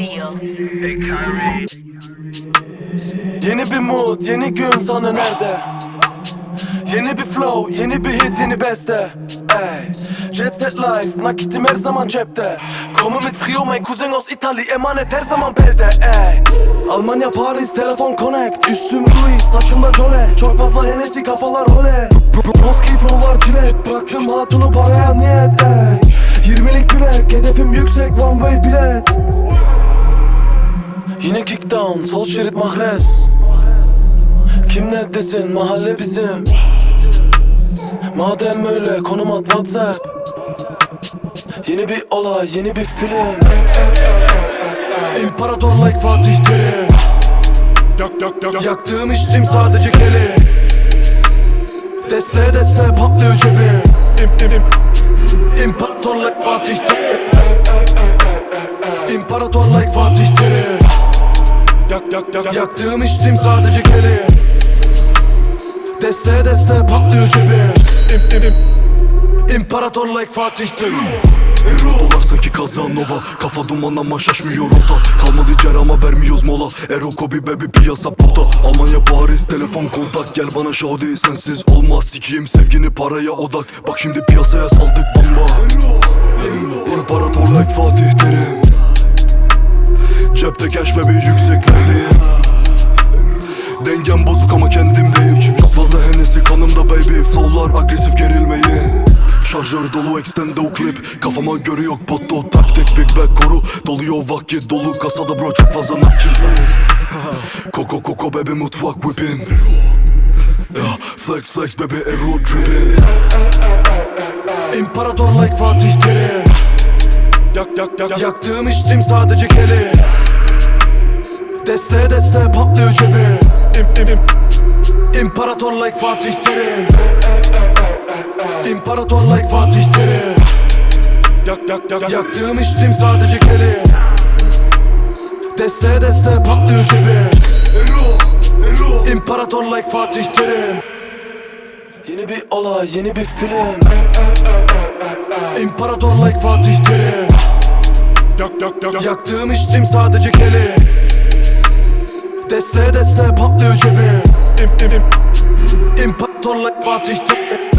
Yeni bir mood, yeni gün sana nerede? Yeni bir flow, yeni bir hit, yeni beste. Ey, Jet Set Life, nakitim her zaman cepte. Komme mit Frio, mein Cousin aus Italy, emanet her zaman belde. Ey, Almanya, Paris, telefon connect. Üstüm Louis, saçımda Jole. Çok fazla Hennessy, kafalar hole. Moski flowlar cilet, bıraktım hatunu paraya niyet. Ey, 20'lik bilek, hedefim yüksek, one way bilet. Yine kick down, sol şerit mahrez. Kim ne desin, mahalle bizim. Madem öyle konum at WhatsApp. Yeni bir olay, yeni bir film. İmparator like Fatih Terim. Yaktığım içtim sadece keli. Deste deste patlıyor cebim. İmparator like Fatih Terim. İmparator like Fatih Terim. Yaktığım içtim sadece keli. Deste deste patlıyor cebim. İmparator like Fatih Terim. Dolar sanki Kazanova, kafa duman ama şaşmıyor rota. Kalmadı cer ama vermiyoruz mola. Ero Kobe baby piyasa burada. Almanya Paris telefon kontak. Gel bana şadi sensiz olmaz. Sikiyim sevgini paraya odak. Bak şimdi piyasaya saldık bomba. İmparator like Fatih Terim. Cepte cash bebi yükseklerdeyim. Dengem bozuk ama kendimdeyim. Çok fazla Hennessy kanımda baby. Flowlar agresif gerilmeyi. Şarjör dolu extendo clip. Kafama göre yok botto taktik. Big bag koru doluyor vakit dolu. Kasada bro çok fazla nakit. Koko baby mutfak whippin. Flex flex baby aero trippin. İmparator like Fatih Terim. Yaktığım içtim sadece keli. Deste deste patlıyor cebim. İmparator like Fatih Terim. İmparator like Fatih Terim. Yaktığım içtim sadece keli. Deste deste patlıyor cebim. İmparator like Fatih Terim. Yeni bir olay, yeni bir film. İmparator like Fatih Terim. Yaktığım içtim sadece keli. Deste deste patlıyor cebim. İmparator like Fatih Terim.